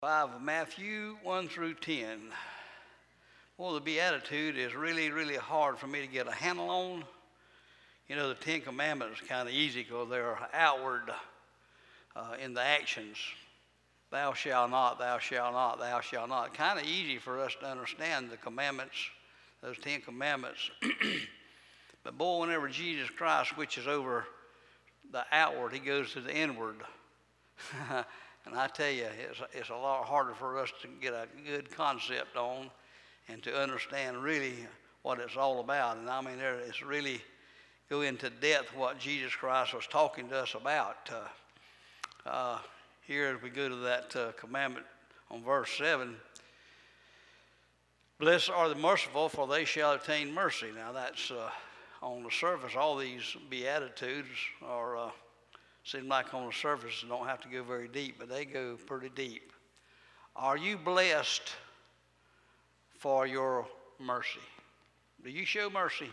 5 of Matthew, 1 through 10. Well, the Beatitude is really hard for me to get a handle on. You know, the Ten Commandments are kind of easy because they're outward in the actions. Thou shalt not, thou shalt not, thou shalt not. Kind of easy for us to understand the commandments, those 10 Commandments. But boy, whenever Jesus Christ switches over the outward, he goes to the inward. And I tell you, it's a lot harder for us to get a good concept on and to understand really what it's all about. And I mean, it's really go into depth what Jesus Christ was talking to us about. Here, as we go to that commandment on verse 7, blessed are the merciful, for they shall obtain mercy. Now, that's on the surface, all these Beatitudes are... seem like on the surface, don't have to go very deep, but they go pretty deep. Are you blessed for your mercy? Do you show mercy?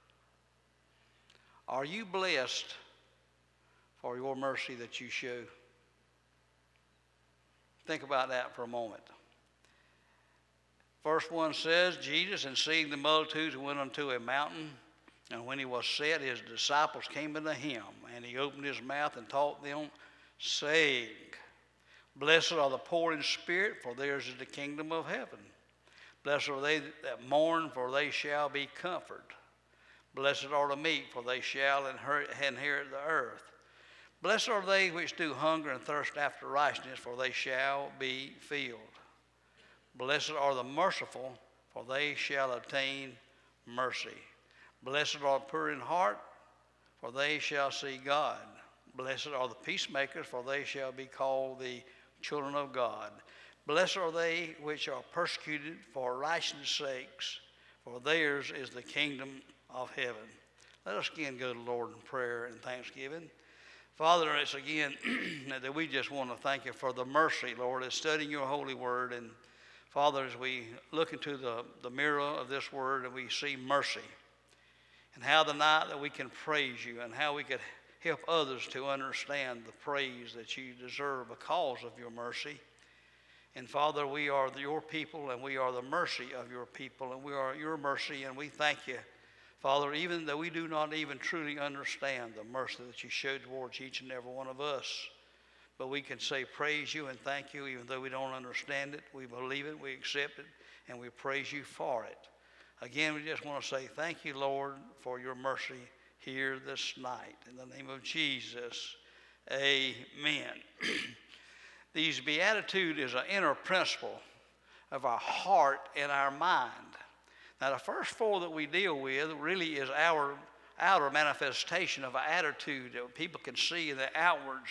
Are you blessed for your mercy that you show? Think about that for a moment. Verse 1 says, Jesus, and seeing the multitudes, went unto a mountain. And when he was set, his disciples came unto him, and he opened his mouth and taught them, saying, Blessed are the poor in spirit, for theirs is the kingdom of heaven. Blessed are they that mourn, for they shall be comforted. Blessed are the meek, for they shall inherit the earth. Blessed are they which do hunger and thirst after righteousness, for they shall be filled. Blessed are the merciful, for they shall obtain mercy. Blessed are the pure in heart, for they shall see God. Blessed are the peacemakers, for they shall be called the children of God. Blessed are they which are persecuted for righteousness' sakes, for theirs is the kingdom of heaven. Let us again go to the Lord in prayer and thanksgiving. Father, it's again that we just want to thank you for the mercy, Lord, of studying your holy word. And Father, as we look into the mirror of this word and we see mercy, and how tonight that we can praise you and how we could help others to understand the praise that you deserve because of your mercy. And Father, we are your people and we are the mercy of your people and we are your mercy, and we thank you, Father, even though we do not even truly understand the mercy that you showed towards each and every one of us. But we can say praise you and thank you even though we don't understand it. We believe it, we accept it, and we praise you for it. Again, we just want to say thank you, Lord, for your mercy here this night. In the name of Jesus, amen. These Beatitudes is an inner principle of our heart and our mind. Now, the first 4 that we deal with really is our outer manifestation of an attitude that people can see in the outwards.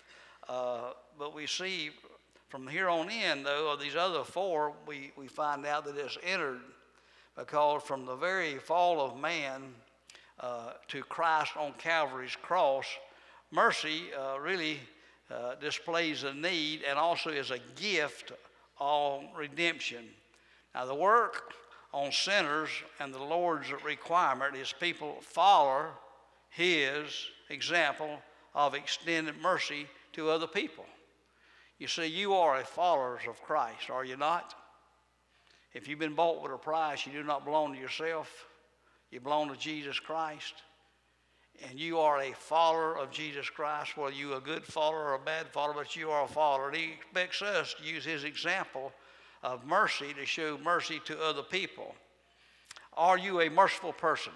But we see from here on in, though, of these other 4, we find out that it's entered. Because from the very fall of man to Christ on Calvary's cross, mercy really displays a need and also is a gift of redemption. Now, the work on sinners and the Lord's requirement is people follow his example of extended mercy to other people. You see, you are a follower of Christ, are you not? If you've been bought with a price, you do not belong to yourself. You belong to Jesus Christ. And you are a follower of Jesus Christ, whether you're a good follower or a bad follower, but you are a follower. And he expects us to use his example of mercy to show mercy to other people. Are you a merciful person?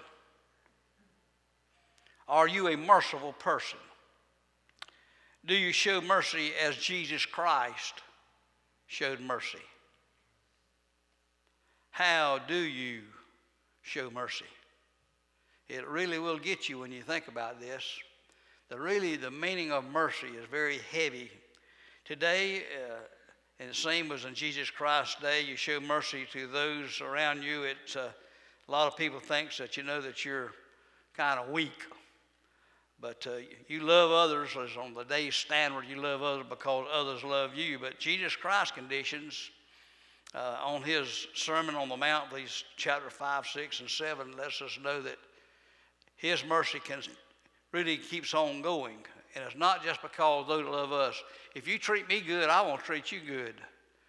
Are you a merciful person? Do you show mercy as Jesus Christ showed mercy? How do you show mercy? It really will get you when you think about this. The meaning of mercy is very heavy. Today, and the same as in Jesus Christ's day, you show mercy to those around you. A lot of people think that you know that you're kind of weak. But you love others as on the day's standard. You love others because others love you. But Jesus Christ's conditions on his Sermon on the Mount, these chapter 5, 6, and 7, lets us know that his mercy really keeps on going. And it's not just because those that love us. If you treat me good, I want to treat you good.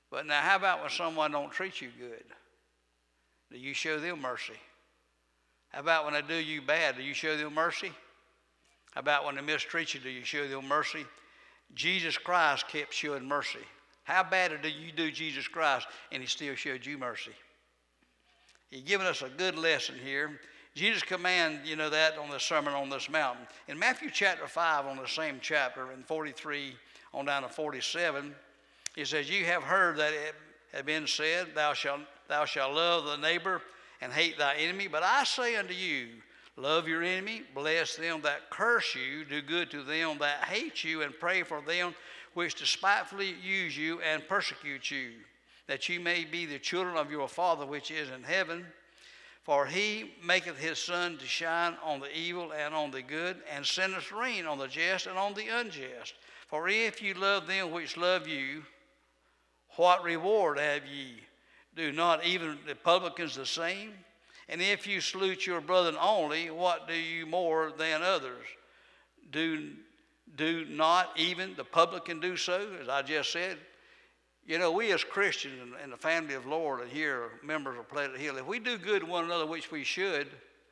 But now how about when someone don't treat you good? Do you show them mercy? How about when they do you bad? Do you show them mercy? How about when they mistreat you? Do you show them mercy? Jesus Christ kept showing mercy. How bad did you do Jesus Christ and he still showed you mercy? He's given us a good lesson here. Jesus commanded, that on the Sermon on this Mountain. In Matthew chapter 5, on the same chapter, in 43 on down to 47, he says, you have heard that it had been said, thou shalt love the neighbor and hate thy enemy. But I say unto you, love your enemy, bless them that curse you, do good to them that hate you, and pray for them which despitefully use you and persecute you, that you may be the children of your Father which is in heaven. For he maketh his sun to shine on the evil and on the good, and sendeth rain on the just and on the unjust. For if you love them which love you, what reward have ye? Do not even the publicans the same? And if you salute your brethren only, what do you more than others? Do not even the publican do so, as I just said? We as Christians in the family of the Lord and here members of Pleasant Hill, if we do good to one another, which we should,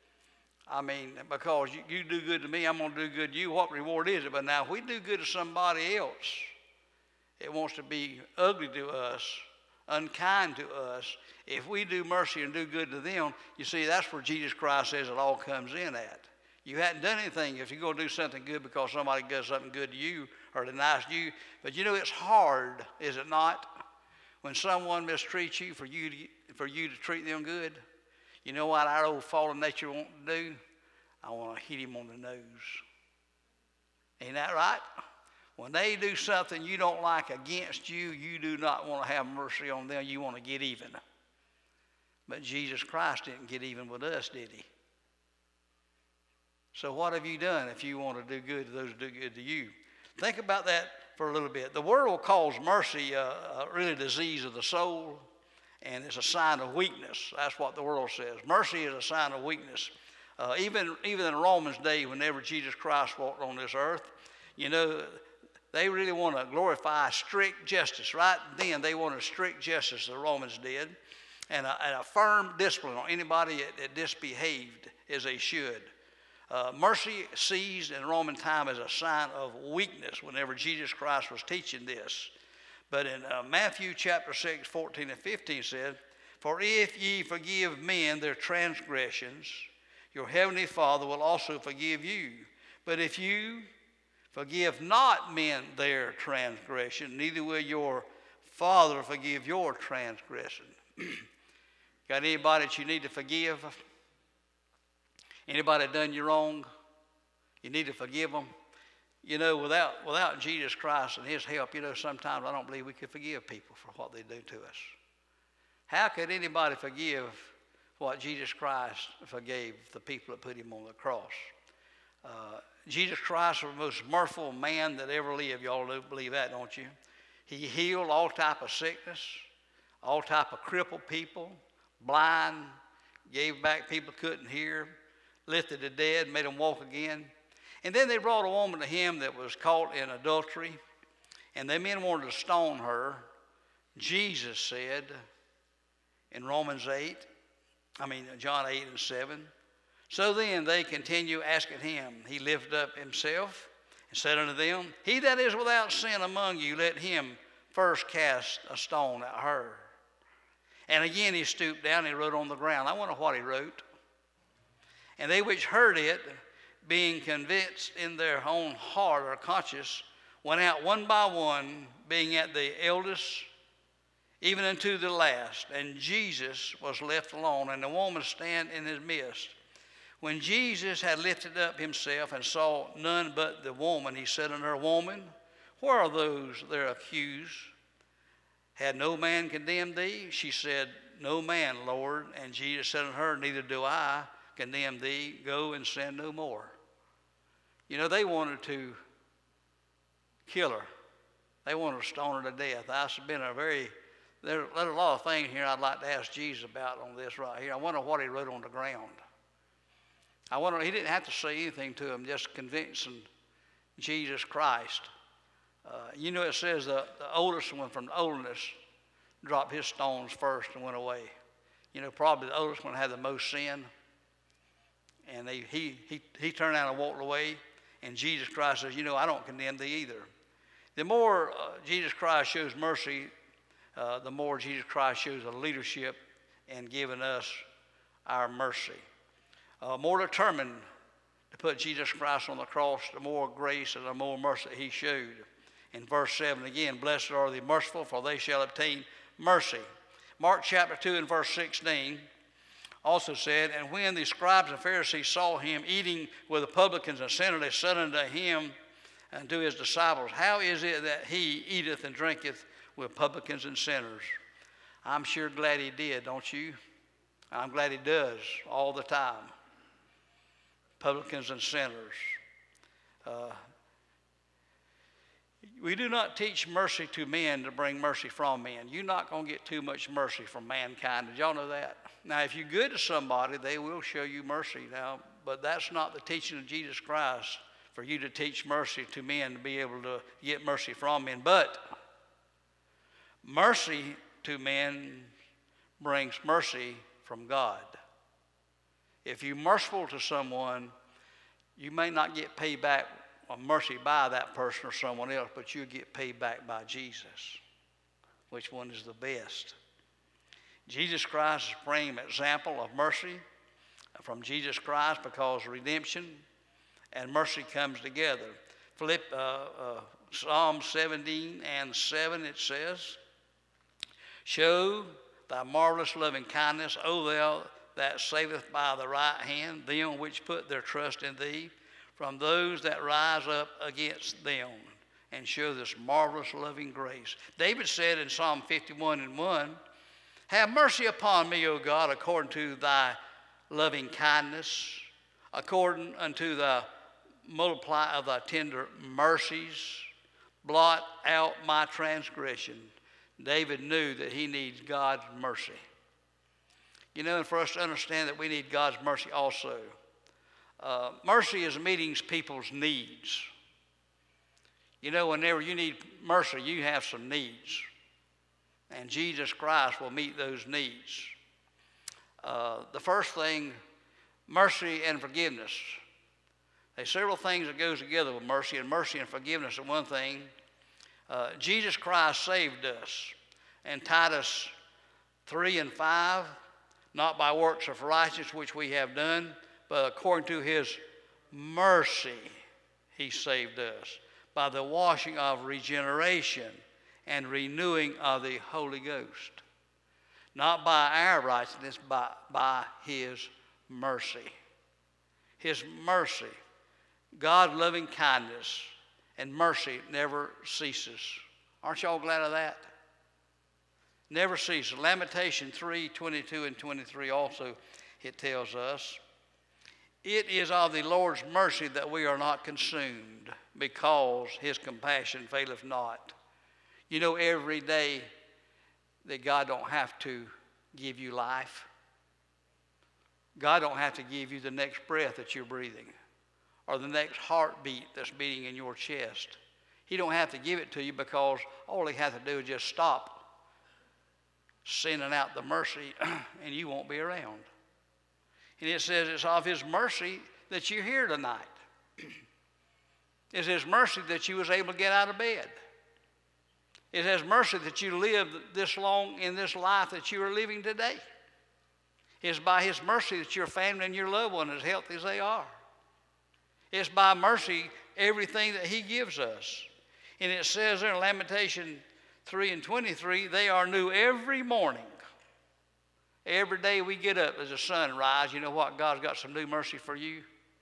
because you do good to me, I'm going to do good to you, what reward is it? But now if we do good to somebody else, it wants to be ugly to us, unkind to us. If we do mercy and do good to them, you see, that's where Jesus Christ says it all comes in at. You hadn't done anything if you're going to do something good because somebody does something good to you or they're nice to you. But it's hard, is it not, when someone mistreats you for you to treat them good? You know what our old fallen nature wants to do? I want to hit him on the nose. Ain't that right? When they do something you don't like against you, you do not want to have mercy on them. You want to get even. But Jesus Christ didn't get even with us, did he? So what have you done if you want to do good to those who do good to you? Think about that for a little bit. The world calls mercy really a disease of the soul, and it's a sign of weakness. That's what the world says. Mercy is a sign of weakness. Even in Romans' day, whenever Jesus Christ walked on this earth, they really want to glorify strict justice. Right then, they wanted strict justice, the Romans did, and a firm discipline on anybody that disbehaved as they should. Mercy seized in Roman time as a sign of weakness whenever Jesus Christ was teaching this. But in Matthew chapter 6, 14 and 15 said, for if ye forgive men their transgressions, your heavenly Father will also forgive you. But if you forgive not men their transgression, neither will your Father forgive your transgression. Got anybody that you need to forgive? Anybody done you wrong? You need to forgive them. Without Jesus Christ and his help, sometimes I don't believe we could forgive people for what they do to us. How could anybody forgive what Jesus Christ forgave the people that put him on the cross? Jesus Christ was the most merciful man that ever lived. Y'all do believe that, don't you? He healed all type of sickness, all type of crippled people, blind, gave back people couldn't hear, lifted the dead, made them walk again. And then they brought a woman to him that was caught in adultery, and the men wanted to stone her. Jesus said in John 8 and 7, so then they continue asking him. He lifted up himself and said unto them, he that is without sin among you, let him first cast a stone at her. And again he stooped down and he wrote on the ground. I wonder what he wrote. And they which heard it, being convinced in their own heart or conscience, went out one by one, being at the eldest, even unto the last. And Jesus was left alone, and the woman stand in his midst. When Jesus had lifted up himself and saw none but the woman, he said unto her, woman, where are those that are accused? Had no man condemned thee? She said, no man, Lord. And Jesus said unto her, neither do I condemn thee. Go and sin no more. They wanted to kill her. They wanted to stone her to death. There's a lot of things here I'd like to ask Jesus about on this right here. I wonder what he wrote on the ground. I wonder, he didn't have to say anything to him, just convincing Jesus Christ. It says the oldest one from the oldest dropped his stones first and went away. You know, probably the oldest one had the most sin. And he turned around and walked away. And Jesus Christ says, you know, I don't condemn thee either. The more Jesus Christ shows mercy, the more Jesus Christ shows a leadership in giving us our mercy. More determined to put Jesus Christ on the cross, the more grace and the more mercy he showed. In verse 7 again, blessed are the merciful, for they shall obtain mercy. Mark chapter 2 and verse 16 also said, and when the scribes and Pharisees saw him eating with the publicans and sinners, they said unto him and to his disciples, how is it that he eateth and drinketh with publicans and sinners? I'm sure glad he did, don't you? I'm glad he does all the time. Publicans and sinners. We do not teach mercy to men to bring mercy from men. You're not going to get too much mercy from mankind. Did y'all know that? Now, if you're good to somebody, they will show you mercy now, but that's not the teaching of Jesus Christ, for you to teach mercy to men to be able to get mercy from men. But mercy to men brings mercy from God. If you're merciful to someone, you may not get paid back or mercy by that person or someone else, but you'll get paid back by Jesus. Which one is the best? Jesus Christ is a prime example of mercy from Jesus Christ, because redemption and mercy comes together. Psalm 17 and 7, it says, show thy marvelous loving kindness, O thou that saveth by the right hand, them which put their trust in thee, from those that rise up against them, and show this marvelous loving grace. David said in Psalm 51 and 1, have mercy upon me, O God, according to thy loving kindness, according unto the multiply of thy tender mercies, blot out my transgression. David knew that he needs God's mercy. You know, and for us to understand that we need God's mercy also. Mercy is meeting people's needs. You know, whenever you need mercy, you have some needs. And Jesus Christ will meet those needs. The first thing, mercy and forgiveness. There's several things that goes together with mercy, and mercy and forgiveness are one thing. Jesus Christ saved us. In Titus 3 and 5, not by works of righteousness which we have done, but according to his mercy he saved us, by the washing of regeneration and renewing of the Holy Ghost. Not by our righteousness, but by his mercy. His mercy. God's loving kindness and mercy never ceases. Aren't y'all glad of that? Never ceases. Lamentation 3, 22 and 23 also, it tells us, it is of the Lord's mercy that we are not consumed, because his compassion faileth not. You know, every day that God don't have to give you life. God don't have to give you the next breath that you're breathing, or the next heartbeat that's beating in your chest. He don't have to give it to you, because all he has to do is just stop sending out the mercy and you won't be around. And it says it's of his mercy that you're here tonight. It's his mercy that you was able to get out of bed. It has mercy that you lived this long in this life that you are living today. It's by his mercy that your family and your loved one are as healthy as they are. It's by mercy everything that he gives us. And it says there in Lamentation 3 and 23, they are new every morning. Every day we get up as the sun rises, you know what? God's got some new mercy for you.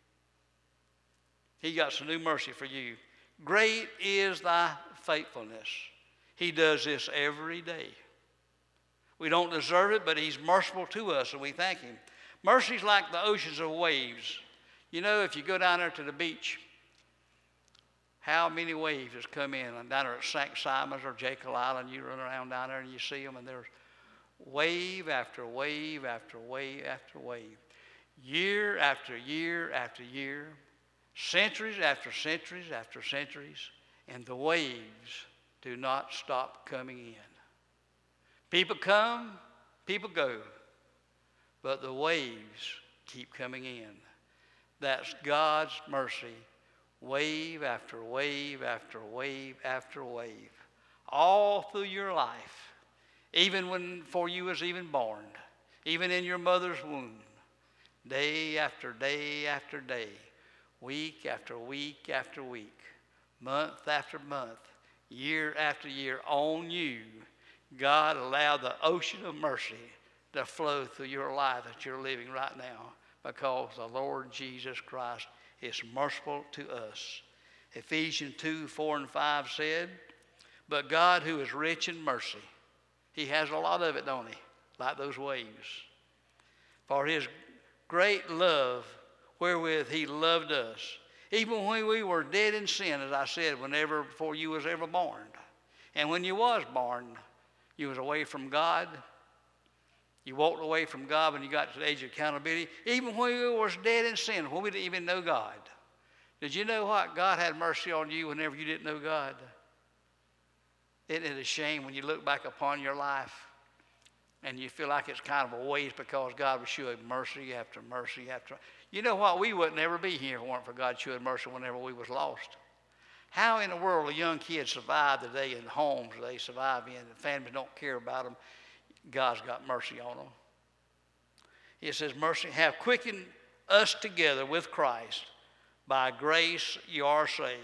He got some new mercy for you. Great is thy faithfulness. He does this every day. We don't deserve it, but he's merciful to us, and we thank him. Mercy's like the oceans of waves. You know, if you go down there to the beach, how many waves has come in? And down there at St. Simon's or Jekyll Island, you run around down there and you see them, and there's wave after wave after wave after wave. Year after year after year. Centuries after centuries after centuries. And the waves do not stop coming in. People come, people go, but the waves keep coming in. That's God's mercy, wave after wave after wave after wave, all through your life, even when before you was even born, even in your mother's womb, day after day after day, week after week after week, month after month, year after year, on you, God allowed the ocean of mercy to flow through your life that you're living right now, because the Lord Jesus Christ is merciful to us. Ephesians 2, 4, and 5 said, but God, who is rich in mercy, he has a lot of it, don't he? Like those waves. For his great love wherewith he loved us, even when we were dead in sin, as I said, whenever before you was ever born. And when you was born, you was away from God. You walked away from God when you got to the age of accountability. Even when you was dead in sin, when we didn't even know God. Did you know what? God had mercy on you whenever you didn't know God. Isn't it a shame when you look back upon your life and you feel like it's kind of a waste because God was showing mercy after mercy after. You know what? We wouldn't ever be here if it weren't for God showing mercy whenever we was lost. How in the world do young kids survive today in homes they survive in and families don't care about them? God's got mercy on them. It says, mercy have quickened us together with Christ. By grace you are saved.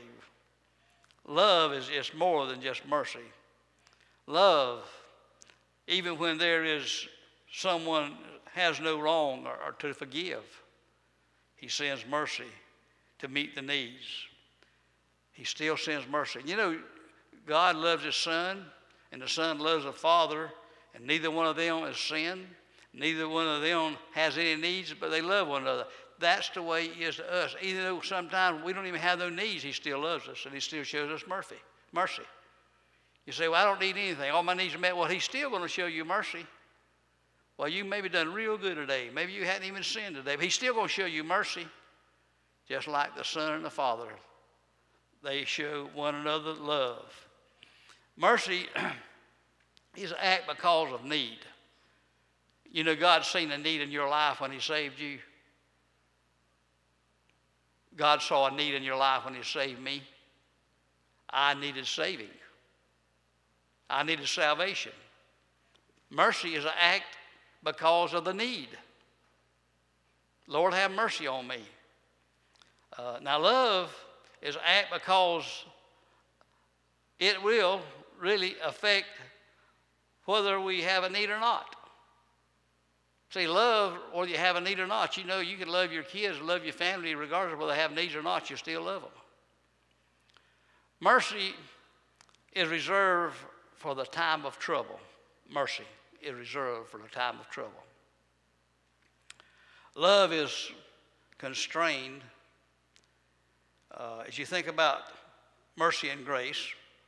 Love is more than just mercy. Love, even when there is someone has no wrong or to forgive, he sends mercy to meet the needs. He still sends mercy. You know, God loves his Son, and the Son loves the Father, and neither one of them has sinned. Neither one of them has any needs, but they love one another. That's the way he is to us. Even though sometimes we don't even have those needs, he still loves us, and he still shows us mercy. You say, well, I don't need anything. All my needs are met. Well, he's still going to show you mercy. Well, you maybe done real good today. Maybe you hadn't even sinned today, but he's still going to show you mercy, just like the Son and the Father. They show one another love. Mercy is an act because of need. You know, God's seen a need in your life when he saved you. God saw a need in your life when he saved me. I needed saving. I needed salvation. Mercy is an act because of the need. Lord, have mercy on me. Now, love is an act because it will really affect whether we have a need or not. See, love, whether you have a need or not, you know you can love your kids, love your family, regardless of whether they have needs or not, you still love them. Mercy is reserved for the time of trouble. Mercy is reserved for the time of trouble. Love is constrained. As you think about mercy and grace,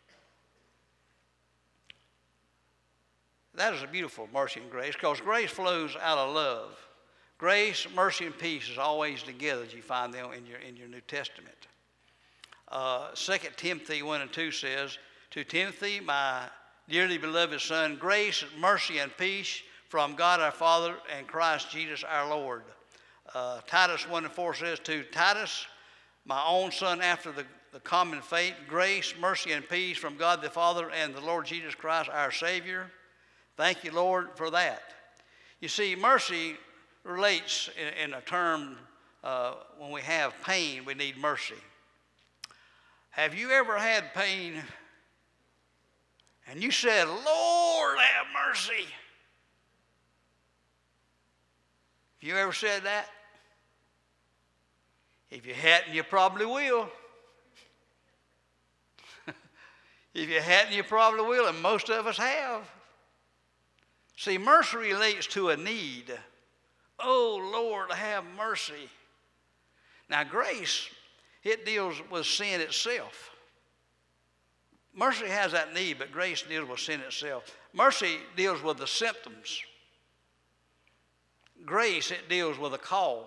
that is a beautiful mercy and grace, because grace flows out of love. Grace, mercy, and peace is always together as you find them in your New Testament. 2 Timothy 1 and 2 says, to Timothy, my dearly beloved son, grace, mercy, and peace from God our Father and Christ Jesus our Lord. Titus 1 and 4 says, to Titus, my own son after the common faith, grace, mercy, and peace from God the Father and the Lord Jesus Christ our Savior. Thank you, Lord, for that. You see, mercy relates in a term when we have pain, we need mercy. Have you ever had pain and you said, Lord, have mercy? Have you ever said that? If you hadn't, you probably will. If you hadn't, you probably will, and most of us have. See, mercy relates to a need. Oh, Lord, have mercy. Now, grace, it deals with sin itself. Mercy has that need, but grace deals with sin itself. Mercy deals with the symptoms. Grace, it deals with the cause.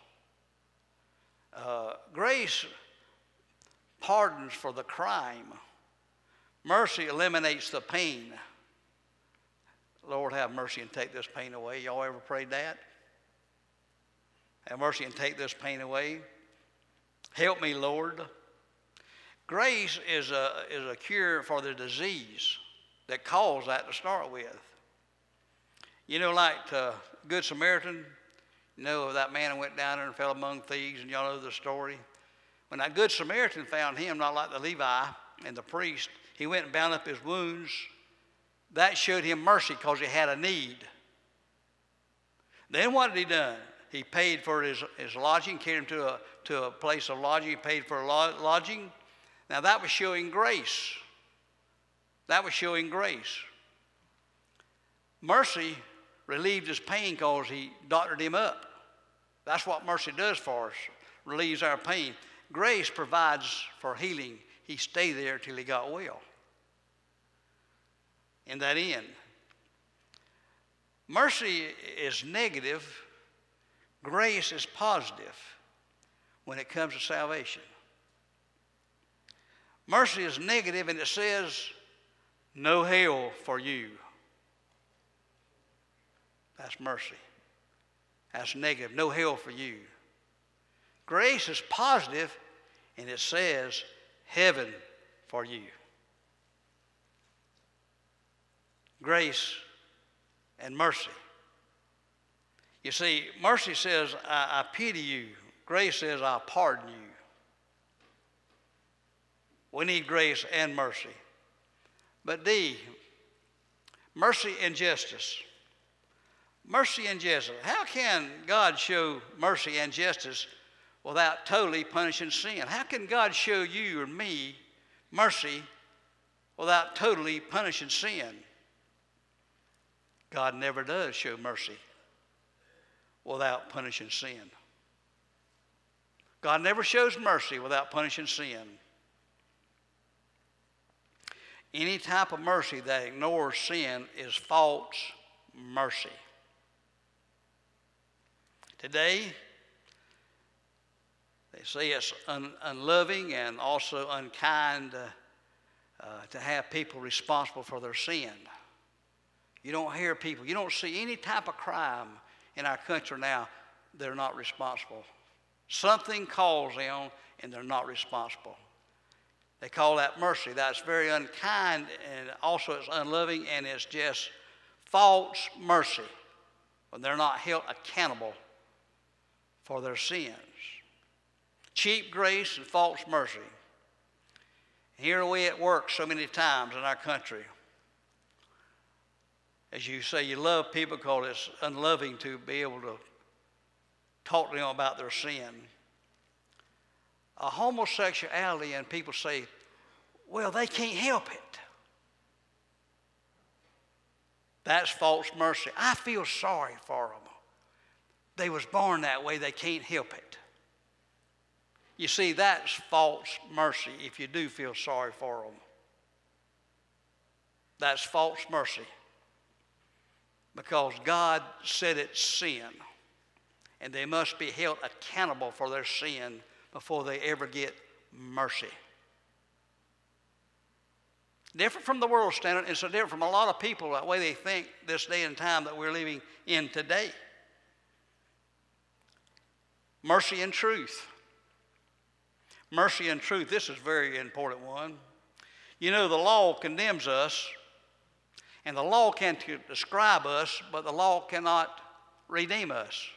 Grace pardons for the crime. Mercy eliminates the pain. Lord, have mercy and take this pain away. Y'all ever prayed that? Have mercy and take this pain away. Help me, Lord. Grace is a cure for the disease that caused that to start with. You know, like the Good Samaritan, you know, that man who went down there and fell among thieves, and y'all know the story. When that Good Samaritan found him, not like the Levi and the priest, he went and bound up his wounds. That showed him mercy because he had a need. Then what had he done? He paid for his lodging, carried him to a place of lodging. He paid for lodging. Now that was showing grace. That was showing grace. Mercy relieved his pain because he doctored him up. That's what mercy does for us, relieves our pain. Grace provides for healing. He stayed there till he got well. In that end, mercy is negative. Grace is positive when it comes to salvation. Mercy is negative, and it says, no hell for you. That's mercy. That's negative. No hell for you. Grace is positive, and it says heaven for you. Grace and mercy. You see, mercy says, I pity you. Grace says, I pardon you. We need grace and mercy. But D, mercy and justice. Mercy and justice. How can God show mercy and justice without totally punishing sin? How can God show you or me mercy without totally punishing sin? God never does show mercy without punishing sin. God never shows mercy without punishing sin. Any type of mercy that ignores sin is false mercy. Today, they say it's unloving and also unkind to have people responsible for their sin. You don't hear people, you don't see any type of crime in our country now, they're not responsible. Something calls them and they're not responsible. They call that mercy. That's very unkind, and also it's unloving, and it's just false mercy when they're not held accountable for their sins. Cheap grace and false mercy. Here we at work so many times in our country. As you say, you love people because it's unloving to be able to talk to them about their sin. A homosexuality, and people say, well, they can't help it. That's false mercy. I feel sorry for them. They was born that way, they can't help it. You see, that's false mercy if you do feel sorry for them. That's false mercy. Because God said it's sin, and they must be held accountable for their sin before they ever get mercy. Different from the world standard, and so different from a lot of people, the way they think this day and time that we're living in today. Mercy and truth. Mercy and truth, this is a very important one. You know, the law condemns us, and the law can describe us, but the law cannot redeem us.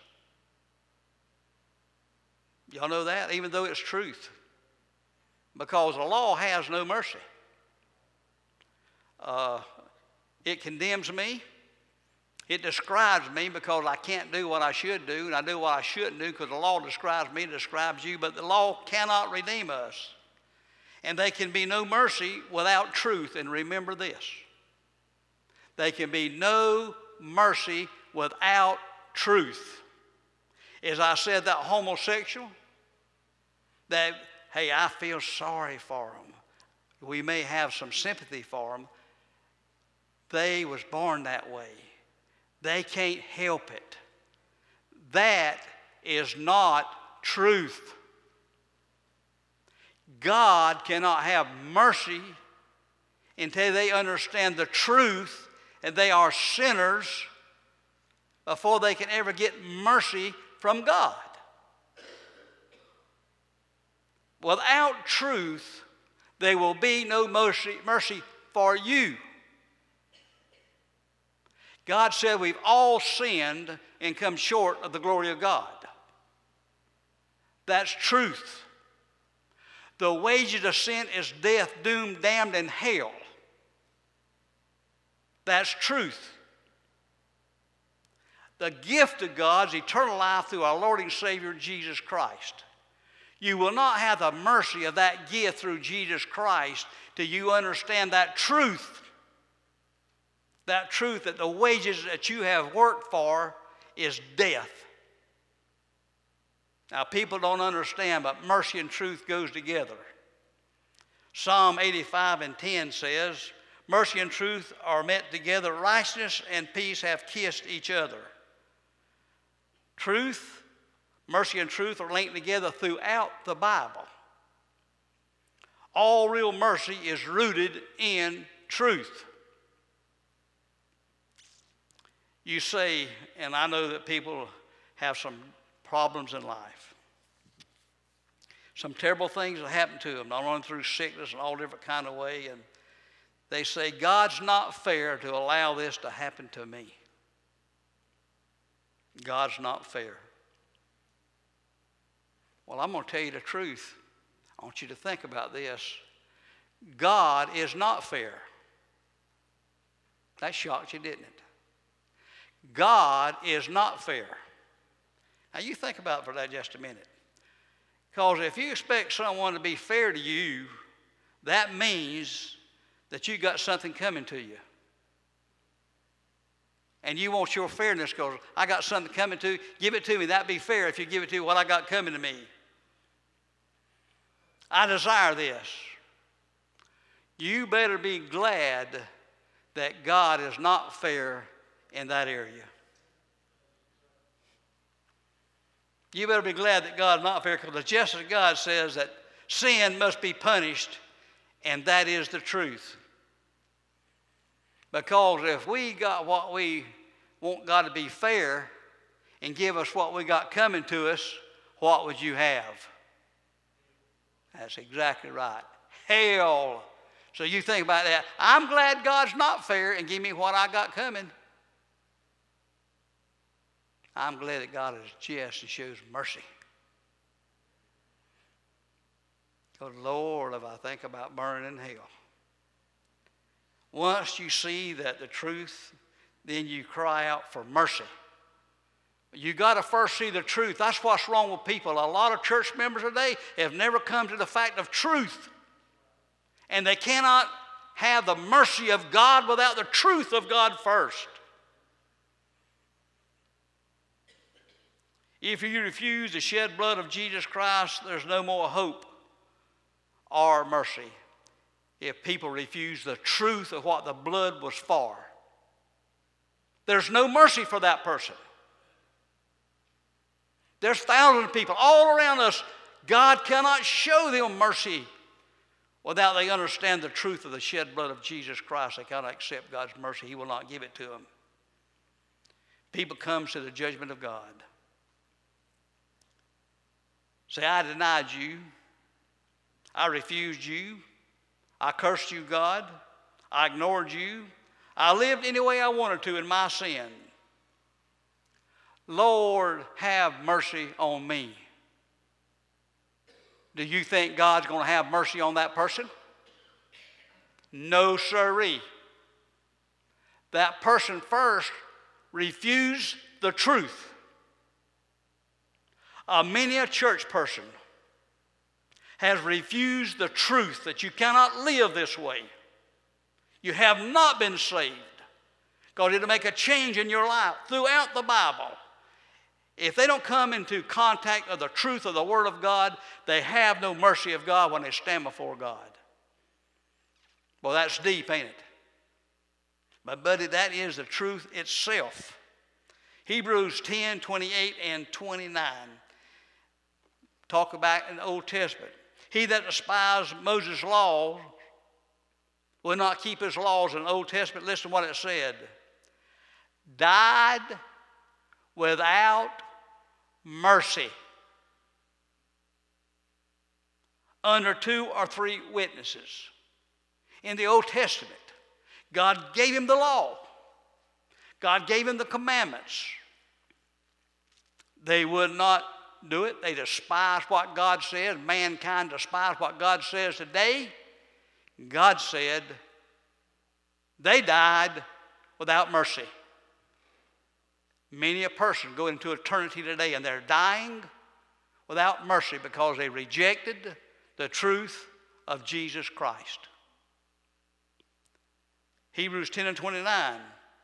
Y'all know that? Even though it's truth. Because the law has no mercy. It condemns me. It describes me because I can't do what I should do, and I do what I shouldn't do because the law describes me, describes you, but the law cannot redeem us. And there can be no mercy without truth, and remember this. There can be no mercy without truth. As I said, that homosexual, that, hey, I feel sorry for them. We may have some sympathy for them. They was born that way. They can't help it. That is not truth. God cannot have mercy until they understand the truth and they are sinners before they can ever get mercy from God. Without truth, there will be no mercy for you. God said we've all sinned and come short of the glory of God. That's truth. The wages of sin is death, doom, damned, and hell. That's truth. The gift of God is eternal life through our Lord and Savior, Jesus Christ. You will not have the mercy of that gift through Jesus Christ till you understand that truth. That truth that the wages that you have worked for is death. Now, people don't understand, but mercy and truth goes together. Psalm 85:10 says, mercy and truth are met together. Righteousness and peace have kissed each other. Truth, mercy and truth are linked together throughout the Bible. All real mercy is rooted in truth. You say, and I know that people have some problems in life. Some terrible things that happen to them. They're running through sickness and all different kind of way. And they say, God's not fair to allow this to happen to me. God's not fair. Well, I'm going to tell you the truth. I want you to think about this. God is not fair. That shocked you, didn't it? God is not fair. Now, you think about it for that just a minute. Because if you expect someone to be fair to you, that means that you got something coming to you. And you want your fairness because I got something coming to you. Give it to me. That'd be fair if you give it to me what I got coming to me. I desire this. You better be glad that God is not fair in that area. You better be glad that God's not fair, because the justice of God says that sin must be punished, and that is the truth. Because if we got what we want God to be fair and give us what we got coming to us, what would you have? That's exactly right. Hell. So you think about that. I'm glad God's not fair and give me what I got coming. I'm glad that God is just and shows mercy. Because, Lord, if I think about burning in hell. Once you see that the truth, then you cry out for mercy. You got to first see the truth. That's what's wrong with people. A lot of church members today have never come to the fact of truth. And they cannot have the mercy of God without the truth of God first. If you refuse the shed blood of Jesus Christ, there's no more hope or mercy. If people refuse the truth of what the blood was for, there's no mercy for that person. There's thousands of people all around us. God cannot show them mercy without they understand the truth of the shed blood of Jesus Christ. They cannot accept God's mercy. He will not give it to them. People come to the judgment of God. Say, I denied you. I refused you. I cursed you, God. I ignored you. I lived any way I wanted to in my sin. Lord, have mercy on me. Do you think God's going to have mercy on that person? No, sirree. That person first refused the truth. Many a church person has refused the truth that you cannot live this way. You have not been saved. God, it'll make a change in your life throughout the Bible. If they don't come into contact with the truth of the Word of God, they have no mercy of God when they stand before God. Well, that's deep, ain't it? But, buddy, that is the truth itself. Hebrews 10, 28 and 29. Talk about in the Old Testament. He that despised Moses' law would not keep his laws in the Old Testament. Listen to what it said. Died without mercy under 2 or 3 witnesses. In the Old Testament, God gave him the law. God gave him the commandments. They would not do it. They despised what God said. Mankind despised what God says today. God said they died without mercy. Many a person going into eternity today and they're dying without mercy because they rejected the truth of Jesus Christ. Hebrews 10 and 29.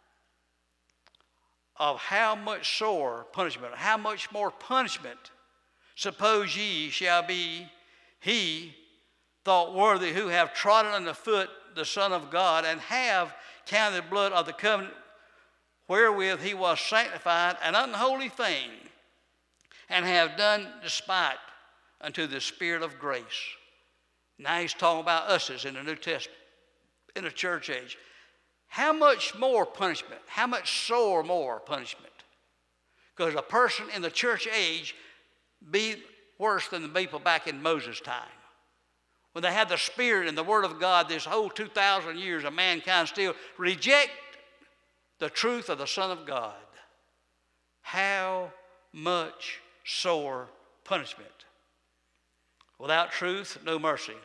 Of how much sore punishment, how much more punishment, suppose ye shall be he thought worthy who have trodden under foot the Son of God, and have counted the blood of the covenant wherewith he was sanctified an unholy thing, and have done despite unto the Spirit of grace. Now he's talking about us as in the New Testament, in the church age. How much more punishment? How much sore more punishment? Because a person in the church age be worse than the people back in Moses' time. When they had the Spirit and the Word of God, this whole 2,000 years of mankind still reject the truth of the Son of God. How much sore punishment? Without truth, no mercy.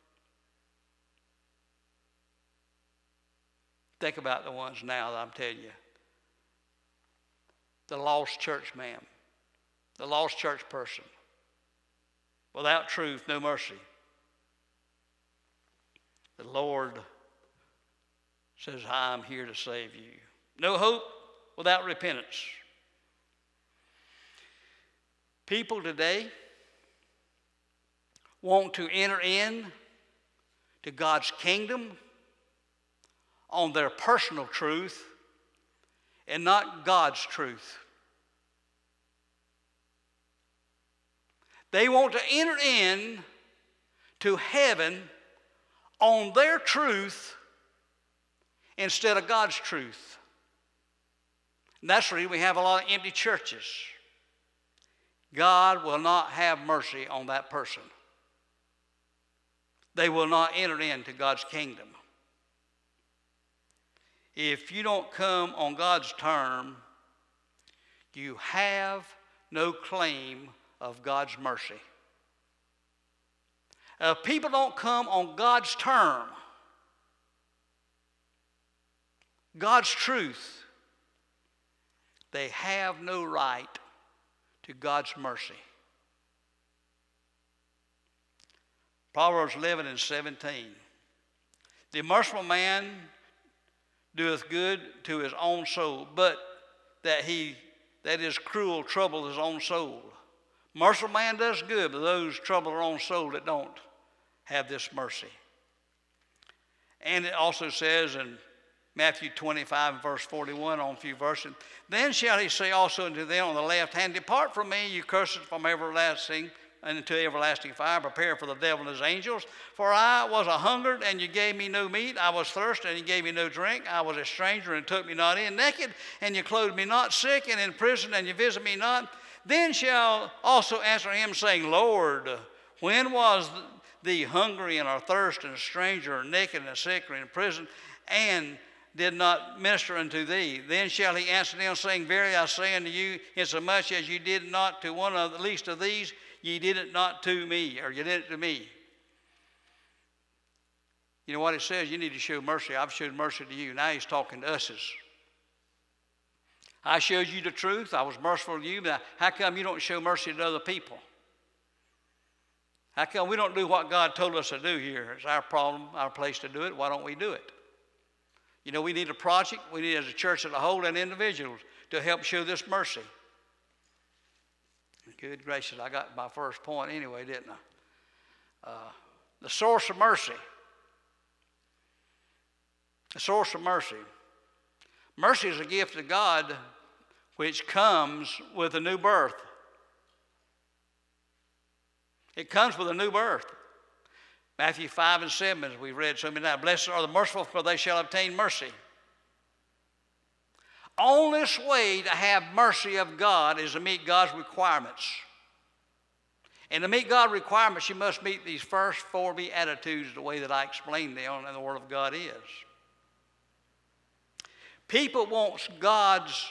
Think about the ones now that I'm telling you. The lost church man, the lost church person. Without truth, no mercy. The Lord says, I'm here to save you. No hope without repentance. People today want to enter in to God's kingdom on their personal truth and not God's truth. They want to enter in to heaven on their truth instead of God's truth. And that's the reason we have a lot of empty churches. God will not have mercy on that person. They will not enter into God's kingdom. If you don't come on God's term, you have no claim of God's mercy. If people don't come on God's term, God's truth, they have no right to God's mercy. Proverbs 11 and 17. The merciful man doeth good to his own soul, but that is cruel trouble his own soul. Merciful man does good, but those trouble their own soul that don't have this mercy. And it also says in Matthew 25 and verse 41 on a few verses, then shall he say also unto them on the left hand, depart from me, you cursed, from everlasting and into everlasting fire, prepare for the devil and his angels. For I was a hungered, and you gave me no meat. I was thirsty, and you gave me no drink. I was a stranger, and took me not in. Naked, and you clothed me not. Sick, and in prison, and you visited me not. Then shall also answer him, saying, Lord, when was thee hungry, and or thirsty, and a stranger, or naked, and sick, or in prison, and did not minister unto thee? Then shall he answer them, saying, Verily I say unto you, insomuch as you did not to one of the least of these, ye did it not to me, or you did it to me. You know what it says? You need to show mercy. I've showed mercy to you. Now he's talking to us. I showed you the truth. I was merciful to you. But how come you don't show mercy to other people? How come we don't do what God told us to do here? It's our problem, our place to do it. Why don't we do it? You know, we need a project. We need, as a church as a whole and individuals, to help show this mercy. Good gracious, I got my first point anyway, didn't I? The source of mercy. The source of mercy. Mercy is a gift of God which comes with a new birth. It comes with a new birth. Matthew 5 and 7, as we've read so many times. Blessed are the merciful, for they shall obtain mercy. Only way to have mercy of God is to meet God's requirements. And to meet God's requirements, you must meet these first 4 beatitudes the way that I explained them and the Word of God is. People wants God's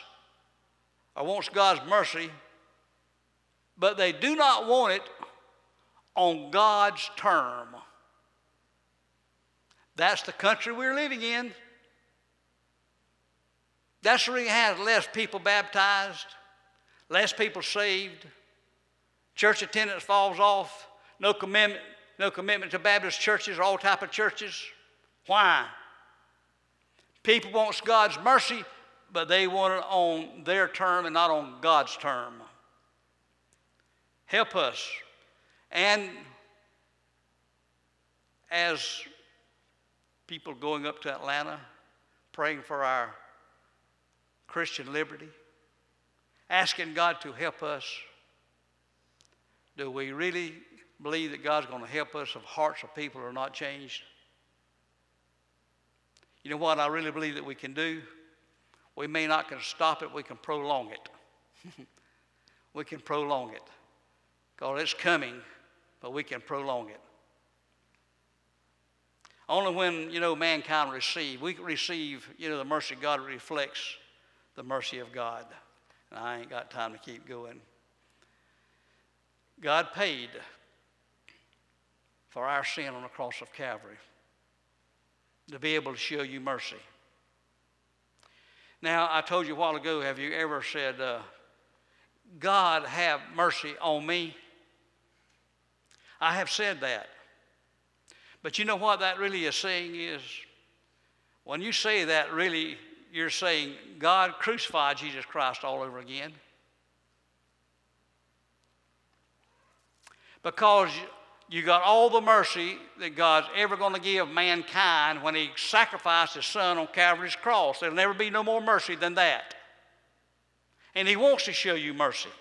mercy, but they do not want it on God's term. That's the country we're living in. That's the reason it has less people baptized, less people saved. Church attendance falls off. No commitment to Baptist churches or all type of churches. Why? People want God's mercy, but they want it on their term and not on God's term. Help us. And as people going up to Atlanta, praying for our Christian liberty, asking God to help us, do we really believe that God's going to help us if hearts of people are not changed? You know what I really believe that we can do? We may not can stop it, we can prolong it. We can prolong it. Because it's coming, but we can prolong it. Only when, mankind we receive, the mercy of God reflects the mercy of God. And I ain't got time to keep going. God paid for our sin on the cross of Calvary to be able to show you mercy. Now, I told you a while ago, have you ever said, God have mercy on me? I have said that. But you know what that really is saying is, when you say that, really, you're saying God crucified Jesus Christ all over again. Because you got all the mercy that God's ever going to give mankind when he sacrificed his son on Calvary's cross. There'll never be no more mercy than that. And he wants to show you mercy.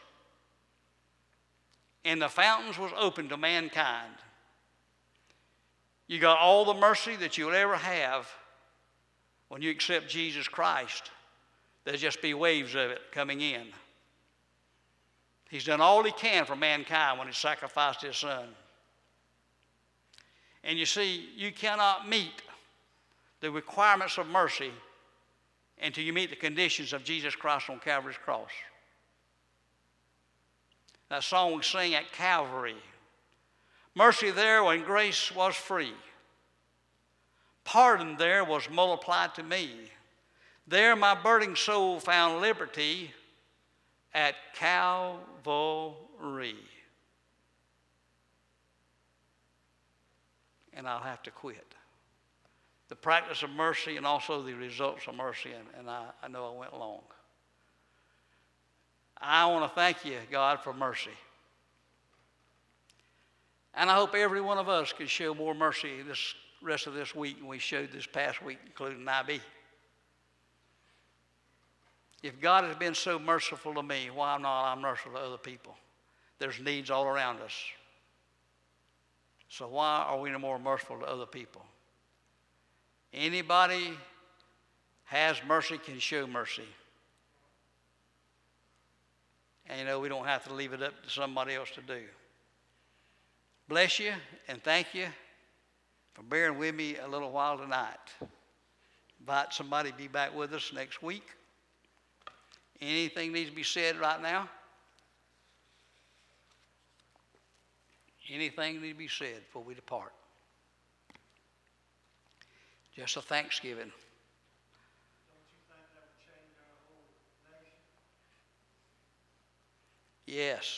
And the fountains was open to mankind. You got all the mercy that you'll ever have when you accept Jesus Christ. There'll just be waves of it coming in. He's done all he can for mankind when he sacrificed his son. And you see, you cannot meet the requirements of mercy until you meet the conditions of Jesus Christ on Calvary's cross. That song we sing at Calvary. Mercy there when grace was free. Pardon there was multiplied to me. There my burning soul found liberty at Calvary. And I'll have to quit. The practice of mercy and also the results of mercy, and I know I went long. I want to thank you, God, for mercy. And I hope every one of us can show more mercy this rest of this week than we showed this past week, including IB. If God has been so merciful to me, why not I'm merciful to other people? There's needs all around us. So why are we no more merciful to other people? Anybody has mercy can show mercy. And we don't have to leave it up to somebody else to do. Bless you and thank you for bearing with me a little while tonight. Invite somebody to be back with us next week. Anything needs to be said right now? Anything needs to be said before we depart? Just a Thanksgiving. Don't you think that would change our whole nation? Yes.